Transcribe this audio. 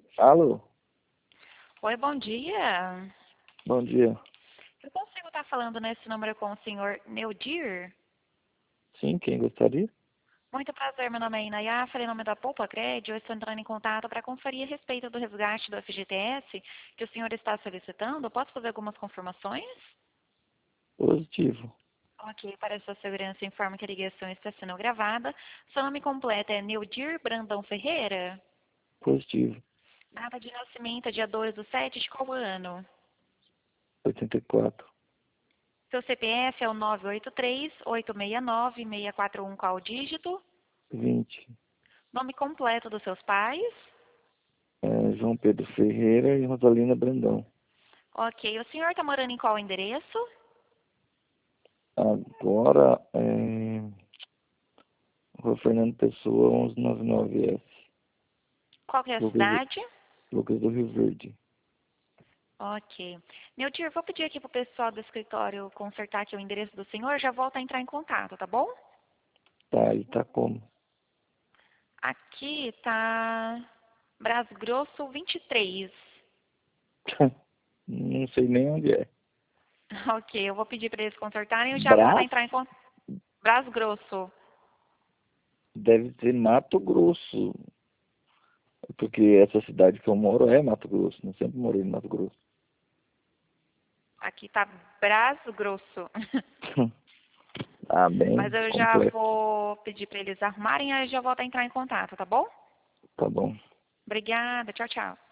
Alô, Oi, bom dia. bom dia. Eu consigo estar falando nesse número com o senhor Neudir? Sim, quem gostaria? Muito prazer, meu nome é Inayá, falei em nome da Poupa Crédito. Eu estou entrando em contato para conferir a respeito do resgate do FGTS que o senhor está solicitando. Posso fazer algumas confirmações? Positivo. Ok, para sua segurança, informo que a ligação está sendo gravada. Seu nome completo é Neudir Brandão Ferreira? Positivo. Data de nascimento é dia 2/7 de qual ano? 84. Seu CPF é o 983-869-641, qual dígito? 20. Nome completo dos seus pais? João Pedro Ferreira e Rosalina Brandão. Ok. O senhor está morando em qual endereço? Agora, Rua Fernando Pessoa, 1199S. Qual que é a Lucas, cidade? Lucas do Rio Verde. Ok. Neudir, vou pedir aqui para o pessoal do escritório consertar aqui o endereço do senhor. Já volto a entrar em contato, tá bom? Tá, e tá como? Aqui está Bras Grosso 23. Não sei nem onde é. Ok, eu vou pedir para eles consertarem e já volto a Brás? entrar em contato. Bras Grosso. Deve ser Mato Grosso. Porque essa cidade que eu moro é Mato Grosso. Eu sempre morei em Mato Grosso. Aqui está Bras Grosso. Ah, bem Mas eu já complexo. vou pedir para eles arrumarem e aí já volto a entrar em contato, tá bom? Tá bom. Obrigada. Tchau, tchau.